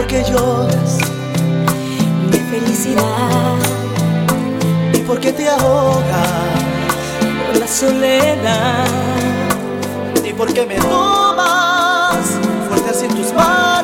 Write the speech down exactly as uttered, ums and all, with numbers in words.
qué lloras de felicidad y por qué te ahogas por la soledad y por qué me tomas fuerte así en tus manos.